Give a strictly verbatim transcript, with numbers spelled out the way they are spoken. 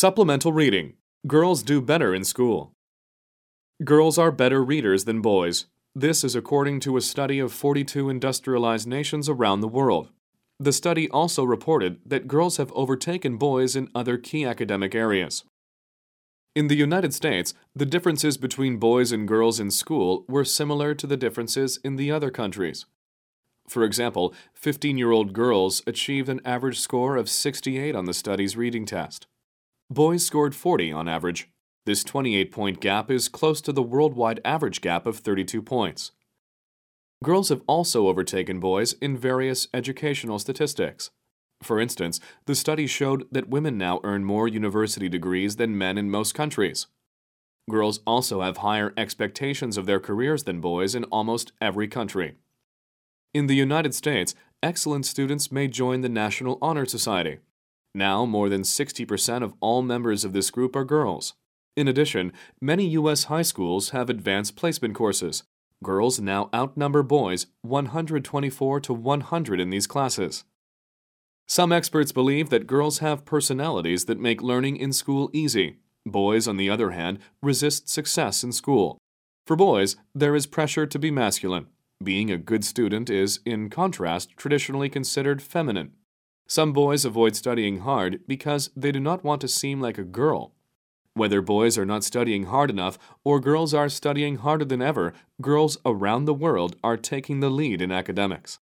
Supplemental reading. Girls do better in school. Girls are better readers than boys. This is according to a study of forty-two industrialized nations around the world. The study also reported that girls have overtaken boys in other key academic areas. In the United States, the differences between boys and girls in school were similar to the differences in the other countries. For example, fifteen-year-old girls achieved an average score of sixty-eight on the study's reading test. Boys scored forty on average. This twenty-eight point gap is close to the worldwide average gap of thirty-two points. Girls have also overtaken boys in various educational statistics. For instance, the study showed that women now earn more university degrees than men in most countries. Girls also have higher expectations of their careers than boys in almost every country. In the United States, excellent students may join the National Honor Society. Now, more than sixty percent of all members of this group are girls. In addition, many U S high schools have advanced placement courses. Girls now outnumber boys one hundred twenty-four to one hundred in these classes. Some experts believe that girls have personalities that make learning in school easy. Boys, on the other hand, resist success in school. For boys, there is pressure to be masculine. Being a good student is, in contrast, traditionally considered feminine. Some boys avoid studying hard because they do not want to seem like a girl. Whether boys are not studying hard enough or girls are studying harder than ever, girls around the world are taking the lead in academics.